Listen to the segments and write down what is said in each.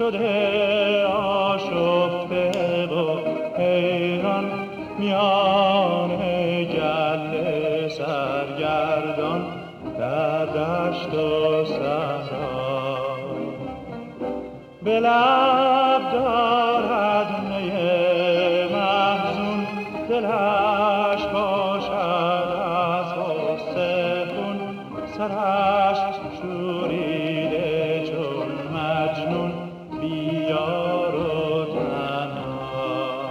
شده آشفته و حیران میان گله سرگردان در دشت و صحرا به لب دارد می محزون دلش باشد از غصه خون سرش شوریده چون مجنون بیار و تنها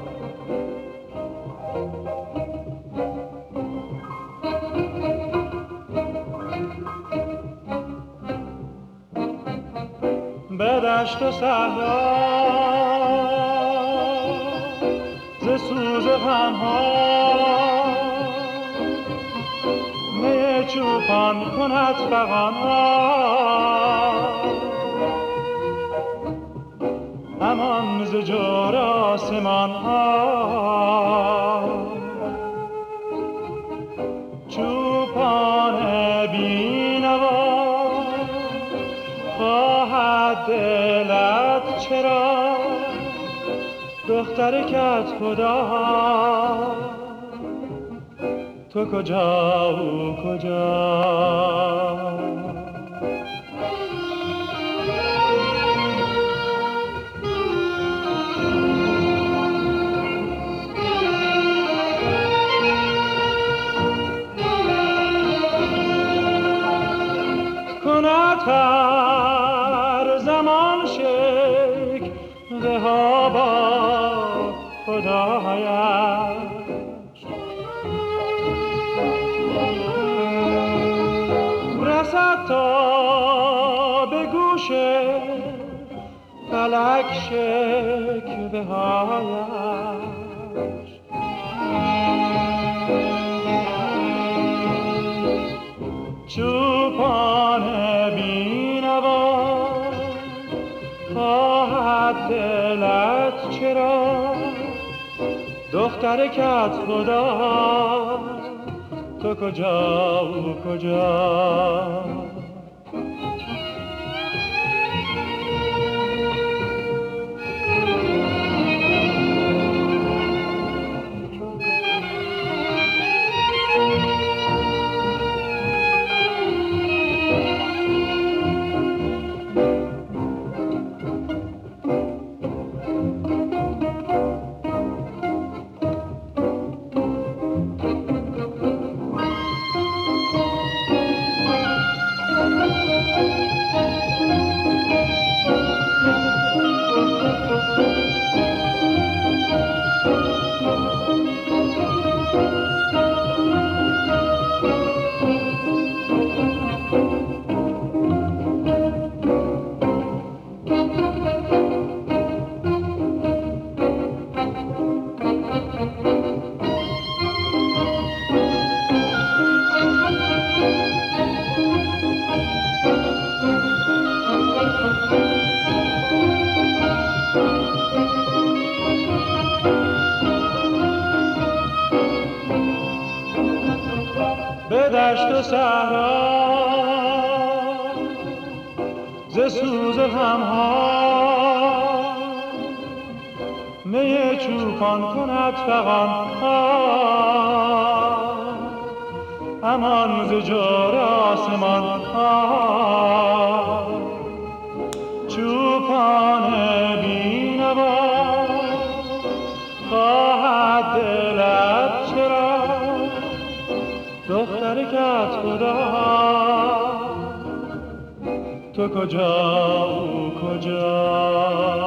به دشت و صحرا ز سوز غم‌ها می چوپان کند فغان‌ها همان ز جور آسمان‌ها چوپان بی‌نوا خواهد دلت چرا دختر کت خدا تو کجا او کجا کند هر زمان شکوه ها با خدایش رسد تا به گوش فلک شکوه هایش چوپان بی‌نوا خواهد دلت چرا دختر کت خدا تو کجا او کجا به دشت و صحرا ز سوز غم‌ها می چوپان کند فغان‌ها همان ز جور آسمان‌ها چوپان بی‌نوا خواهد دلت چرا دختر کت خدا تو کجا او کجا